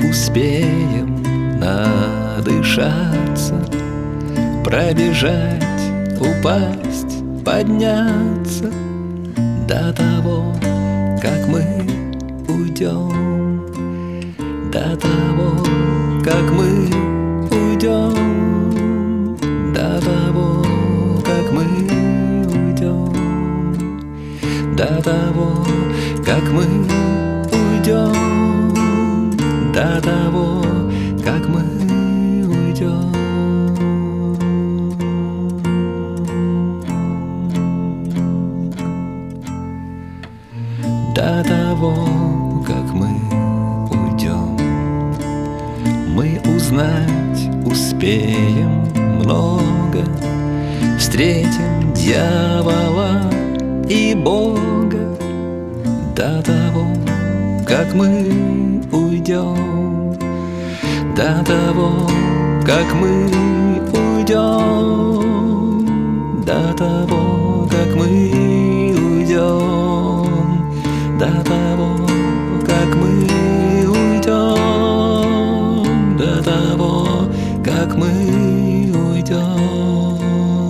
успеем надышаться, пробежать, упасть, подняться до того, как мы уйдем, до того, как мы уйдем, до того, как мы уйдем, до того, как мы уйдем, до того, как мы уйдем. До того, как мы уйдем, мы узнать успеем много, встретим дьявола и Бога. До того, как мы уйдем, до того, как мы уйдем, до того, как мы уйдем, до того, как мы уйдем, до того, как мы уйдем.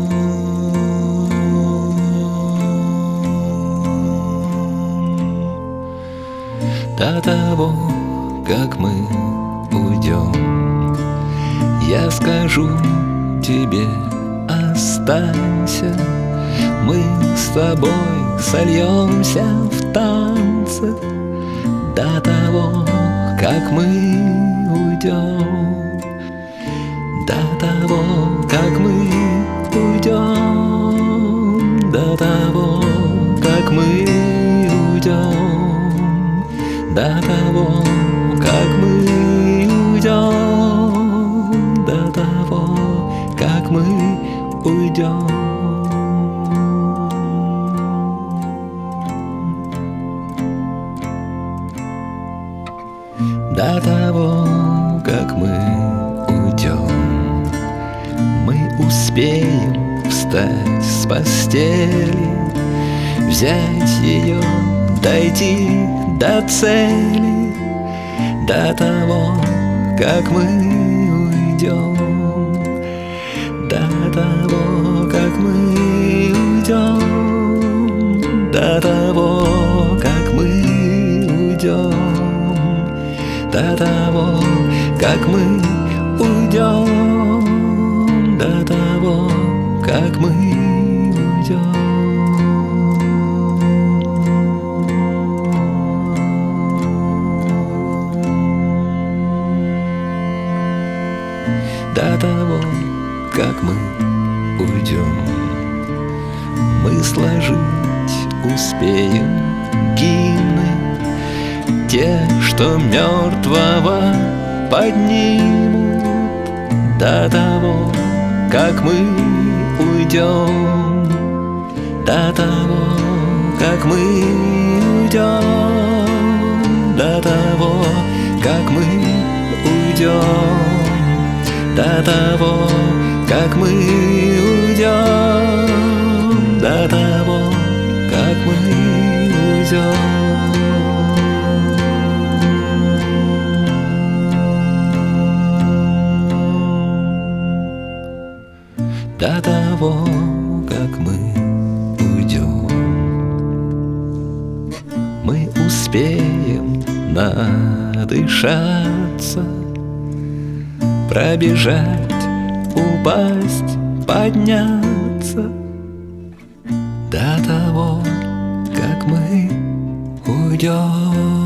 До того, как мы уйдем, я скажу тебе: останься, мы с тобой сольемся в танце. До того, как мы уйдем, до того, как мы уйдем, до того, как мы уйдем, до того, как мы уйдем, до того, как мы уйдем. До того, как мы уйдем, мы успеем встать с постели, взять ее, дойти до цели. До того, как мы уйдем, до того, как мы уйдем, до того, как мы уйдем, до того, как мы уйдем, до того, как мы уйдем. До того, как мы уйдем, мы сложить успеем гимны, те, что мертвого поднимут. До того, как мы уйдем, до того, как мы уйдем, до того, как мы уйдем, до того, как мы уйдем, до того, как мы уйдем. До того, как мы уйдем, мы успеем надышаться, пробежать, упасть, подняться. До того, как мы уйдем.